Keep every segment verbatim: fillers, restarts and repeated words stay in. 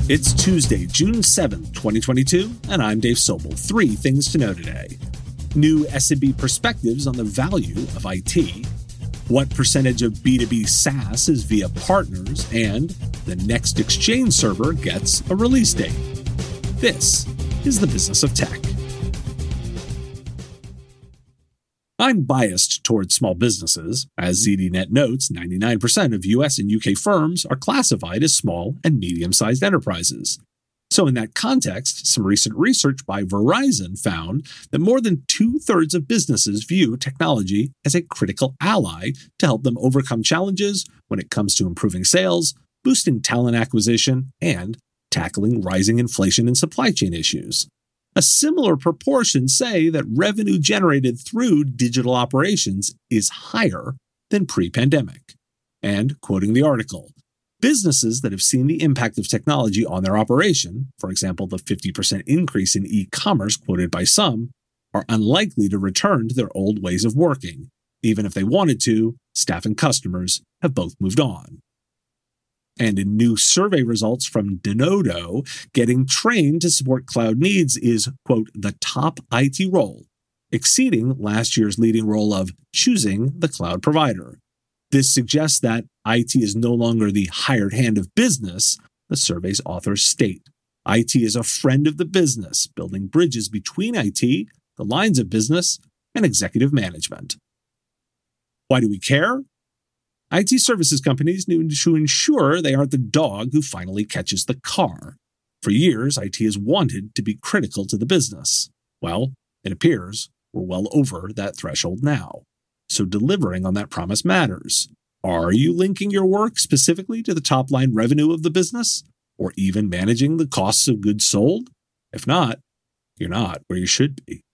It's Tuesday, June seventh, twenty twenty-two, and I'm Dave Sobel. Three things to know today. New S and B perspectives on the value of I T, what percentage of B two B SaaS is via partners, and the next Exchange server gets a release date. This is the business of tech. I'm biased towards small businesses. As Z D Net notes, ninety-nine percent of U S and U K firms are classified as small and medium-sized enterprises. So in that context, some recent research by Verizon found that more than two-thirds of businesses view technology as a critical ally to help them overcome challenges when it comes to improving sales, boosting talent acquisition, and tackling rising inflation and supply chain issues. A similar proportion say that revenue generated through digital operations is higher than pre-pandemic. And, quoting the article, businesses that have seen the impact of technology on their operation, for example, the fifty percent increase in e-commerce quoted by some, are unlikely to return to their old ways of working. Even if they wanted to, staff and customers have both moved on. And in new survey results from Denodo, getting trained to support cloud needs is, quote, the top I T role, exceeding last year's leading role of choosing the cloud provider. This suggests that I T is no longer the hired hand of business, the survey's authors state. I T is a friend of the business, building bridges between I T, the lines of business, and executive management. Why do we care? I T services companies need to ensure they aren't the dog who finally catches the car. For years, I T has wanted to be critical to the business. Well, it appears we're well over that threshold now. So delivering on that promise matters. Are you linking your work specifically to the top-line revenue of the business, or even managing the costs of goods sold? If not, you're not where you should be.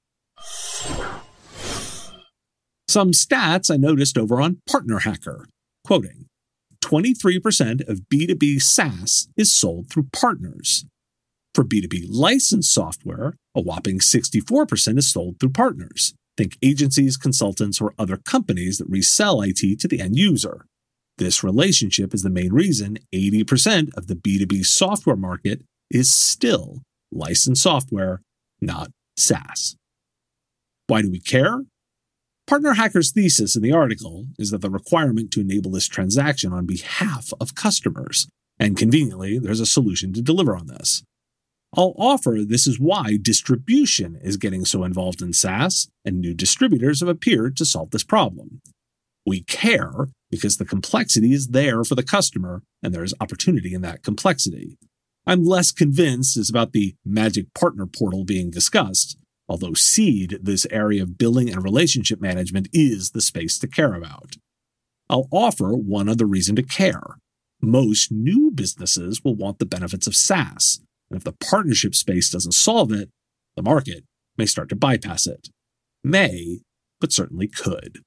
Some stats I noticed over on Partner Hacker. Quoting, twenty-three percent of B two B SaaS is sold through partners. For B two B licensed software, a whopping sixty-four percent is sold through partners. Think agencies, consultants, or other companies that resell I T to the end user. This relationship is the main reason eighty percent of the B two B software market is still licensed software, not SaaS. Why do we care? Partner Hacker's thesis in the article is that the requirement to enable this transaction on behalf of customers, and conveniently, there's a solution to deliver on this. I'll offer this is why distribution is getting so involved in SaaS, and new distributors have appeared to solve this problem. We care because the complexity is there for the customer, and there is opportunity in that complexity. I'm less convinced it's about the magic partner portal being discussed, although seed, this area of billing and relationship management, is the space to care about. I'll offer one other reason to care. Most new businesses will want the benefits of SaaS, and if the partnership space doesn't solve it, the market may start to bypass it. May, but certainly could.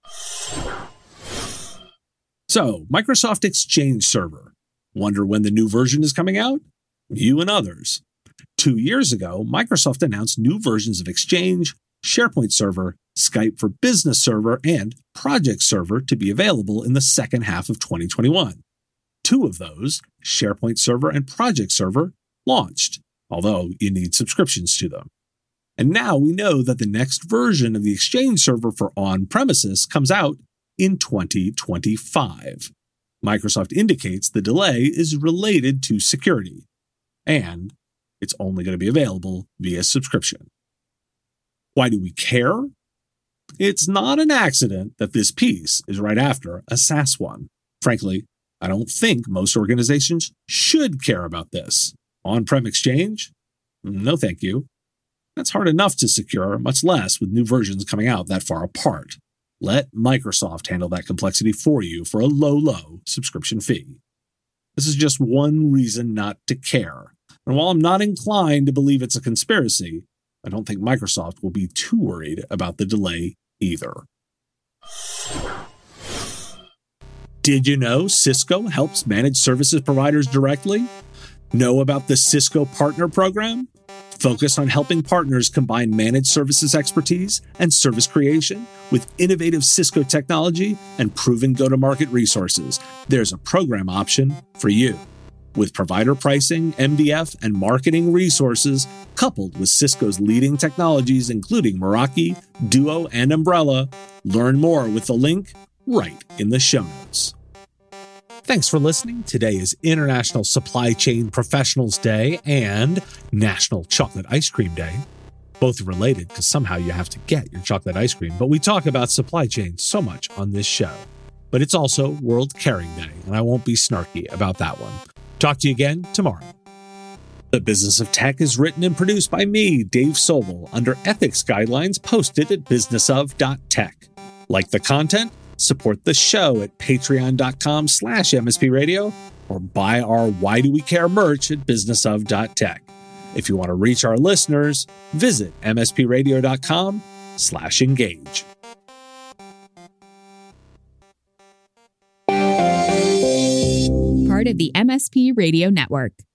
So, Microsoft Exchange Server. Wonder when the new version is coming out? You and others. Two years ago, Microsoft announced new versions of Exchange, SharePoint Server, Skype for Business Server, and Project Server to be available in the second half of twenty twenty-one. Two of those, SharePoint Server and Project Server, launched, although you need subscriptions to them. And now we know that the next version of the Exchange Server for on-premises comes out in twenty twenty-five. Microsoft indicates the delay is related to security, and it's only going to be available via subscription. Why do we care? It's not an accident that this piece is right after a SaaS one. Frankly, I don't think most organizations should care about this. On-prem Exchange? No thank you. That's hard enough to secure, much less with new versions coming out that far apart. Let Microsoft handle that complexity for you for a low, low subscription fee. This is just one reason not to care. And while I'm not inclined to believe it's a conspiracy, I don't think Microsoft will be too worried about the delay either. Did you know Cisco helps managed services providers directly? Know about the Cisco Partner Program? Focused on helping partners combine managed services expertise and service creation with innovative Cisco technology and proven go-to-market resources. There's a program option for you. With provider pricing, M D F, and marketing resources, coupled with Cisco's leading technologies including Meraki, Duo, and Umbrella, learn more with the link right in the show notes. Thanks for listening. Today is International Supply Chain Professionals Day and National Chocolate Ice Cream Day. Both are related because somehow you have to get your chocolate ice cream, but we talk about supply chain so much on this show. But it's also World Caring Day, and I won't be snarky about that one. Talk to you again tomorrow. The Business of Tech is written and produced by me, Dave Sobel, under ethics guidelines posted at business of dot tech. Like the content? Support the show at patreon.com slash mspradio or buy our Why Do We Care merch at business of dot tech. If you want to reach our listeners, visit mspradio.com slash engage. Part of the M S P Radio Network.